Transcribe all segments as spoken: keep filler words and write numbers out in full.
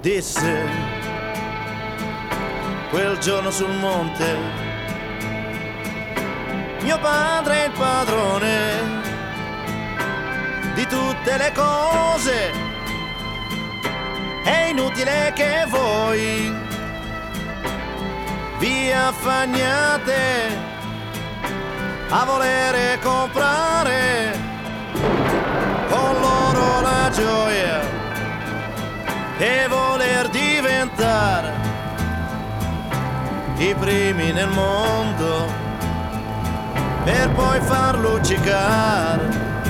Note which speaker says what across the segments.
Speaker 1: Disse quel giorno sul monte: mio padre è il padrone di tutte le cose, è inutile che voi vi affannate a volere comprare con loro la gioia e voler diventare i primi nel mondo per poi far luccicare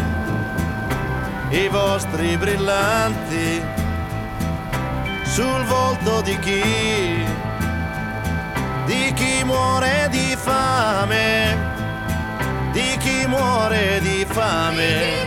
Speaker 1: i vostri brillanti sul volto di chi, di chi muore di fame, di chi muore di fame.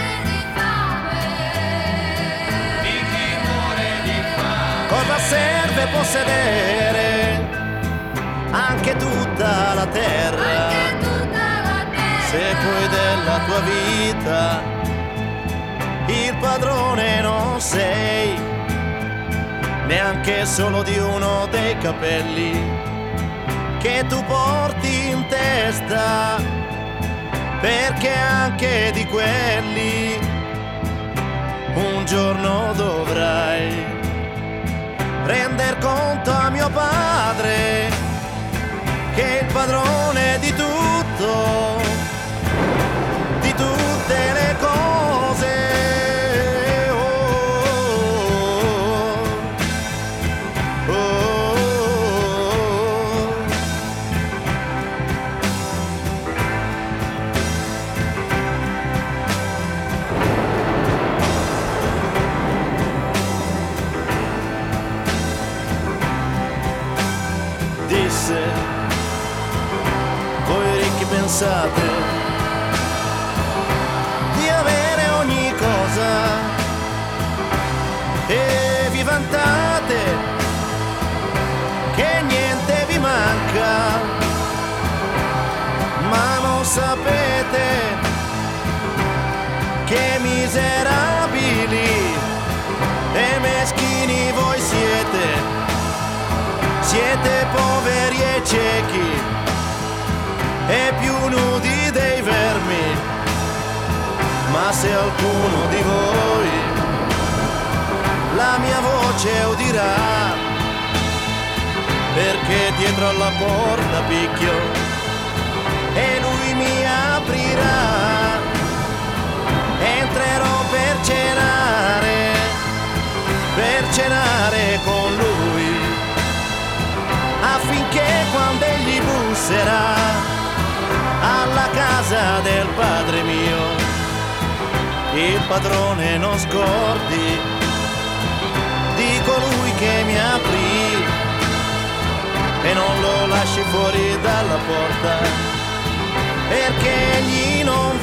Speaker 1: Cosa serve possedere anche tutta la terra,
Speaker 2: Anche tutta la terra,
Speaker 1: se poi della tua vita il padrone non sei, neanche solo di uno dei capelli che tu porti in testa, perché anche di quelli un giorno dovrai render conto a mio padre che è il padrone di tutto, di tutte le cose. Oh, oh, oh, oh. Disse: voi ricchi pensate di avere ogni cosa e vi vantate che niente vi manca, ma non sapete che miserabili e meschini voi siete. Siete poveri e ciechi e più nudi dei vermi, ma se alcuno di voi la mia voce udirà, perché dietro alla porta picchio e lui mi aprirà, entrerò per cenare, per cenare con lui, affinché quando egli busserà alla casa del Padre mio, il padrone non scordi di colui che mi aprì e non lo lasci fuori dalla porta, perché egli non